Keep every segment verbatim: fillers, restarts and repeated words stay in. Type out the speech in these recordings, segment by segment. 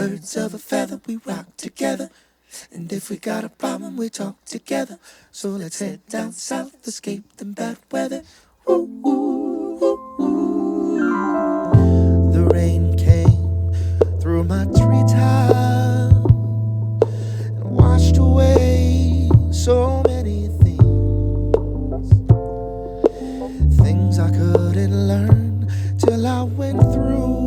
Birds of a feather, we rock together. And if we got a problem, we talk together. So let's head down south, escape the bad weather. Ooh, ooh, ooh, ooh. The rain came through my treetop and washed away so many things. Things I couldn't learn till I went through.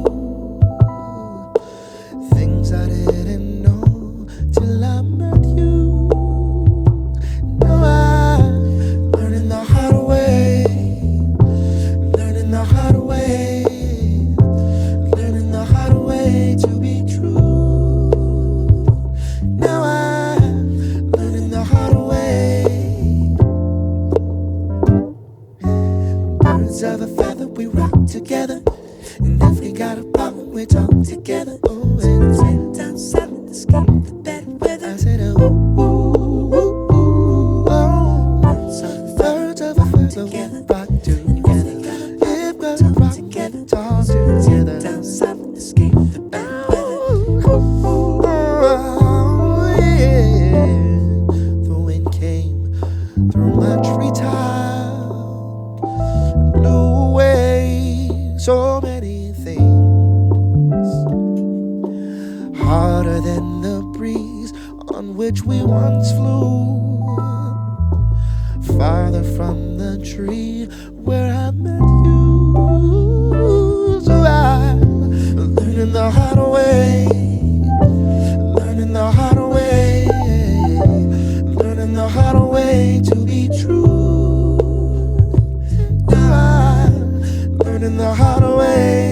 Things I didn't know till I met you. Now I'm learning the hard way, learning the hard way, learning the hard way to be true. Now I'm learning the hard way. Birds of a feather, we rock together. And if we got a problem, we talk together. Oh, and sit down south and escape the bad weather. I said, oh, ooh, ooh, ooh, ooh, oh. Birds of a feather, we rock together. If we rock together, talk together. Down south and escape the bad weather. Oh, yeah. The wind came through my treetop, blew away so many things, harder than the breeze on which we once flew, farther from the tree where I met you. So I'm learning the hard way, learning the hard way, learning the hard way to be true. Now I'm learning the hard way.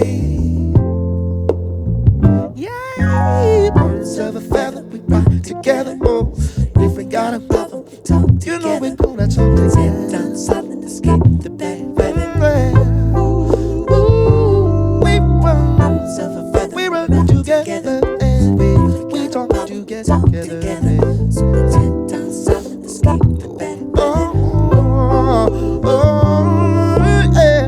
Yeah, birds of a feather, we rock together. Oh, if we got a problem, we talk together. You know we're gonna talk together. Down south and escape the bad weather. Ooh, ooh, we run, birds of a feather, we run together, and we we talk together. So let's head down south and escape the bad weather. Oh, oh, yeah.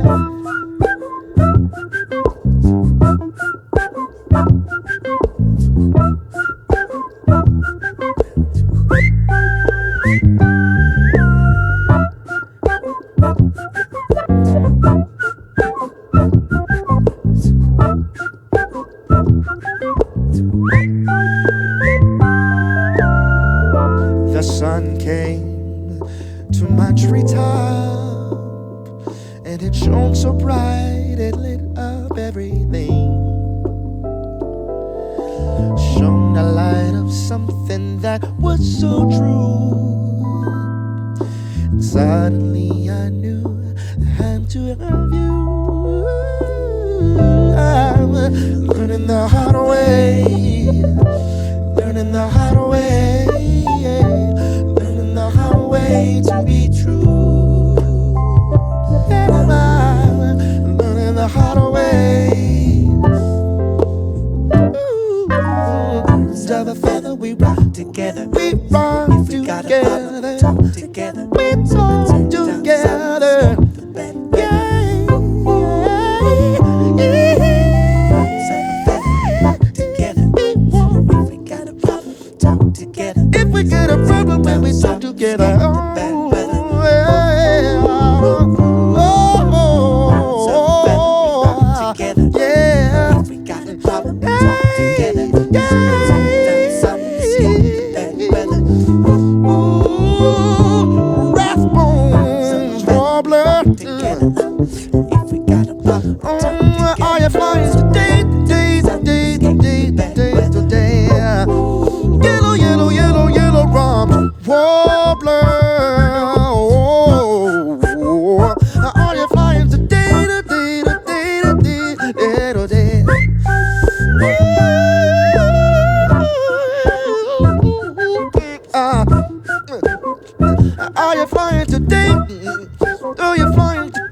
The sun came to my treetop, and it shone so bright it lit up everything. Shone the light of something that was so true. And suddenly I knew I had to have you. I'm learning the hard way, learning the hard way, learning the hard way to be true. And I'm learning the hard way. Ooh, birds of a feather, we rock together. We rock if we together. Got a problem, we talk together. We talk together. Yeah. If we get a problem, when we talk together. Oh, yeah. Oh, yeah. If we got a problem, we talk together. Ooh, rathbones, warbler. If we got a problem, we talk together. Are you flying today, today, today, today, today, today? Yellow, yellow, yellow, yellow rum warbler. Oh, oh, oh. Are you flying today, today, today, today, today, today? Uh, are you flying today? Are you flying today?